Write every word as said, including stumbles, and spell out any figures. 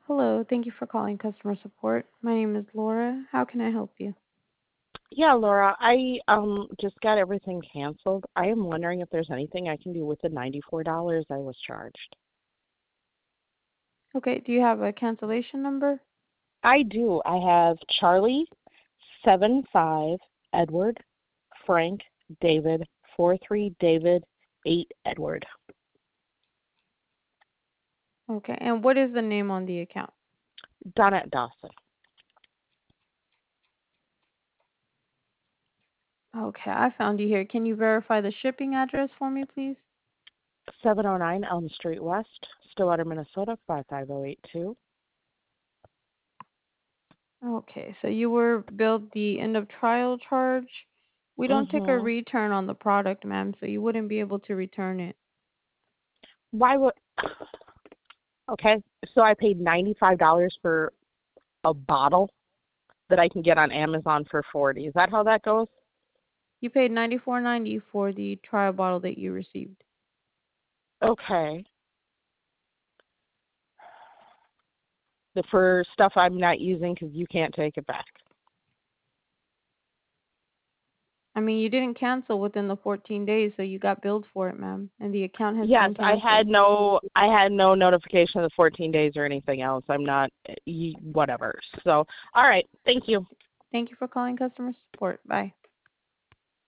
Hello, thank you for calling customer support. My name is Laura. How can I help you? Yeah, Laura, I um just got everything canceled. I am wondering if there's anything I can do with the ninety-four dollars I was charged. Okay, do you have a cancellation number? I do. I have Charlie seven five Edward Frank David four three David eight Edward. Okay, and what is the name on the account? Donette Dawson. Okay, I found you here. Can you verify the shipping address for me, please? seven oh nine Elm Street West, Stillwater, Minnesota five five zero eight two. Okay, so you were billed the end of trial charge. We don't take a Mhm. return on the product, ma'am, so you wouldn't be able to return it. Why would Okay, so I paid ninety-five dollars for a bottle that I can get on Amazon for forty. Is that how that goes? You paid ninety-four ninety for the trial bottle that you received. Okay. The for stuff I'm not using because you can't take it back. I mean, you didn't cancel within the fourteen days, so you got billed for it, ma'am, and the account has Yes, been I canceled. had no I had no notification of the fourteen days or anything else. I'm not y- whatever. So, all right. Thank you. Thank you for calling customer support. Bye.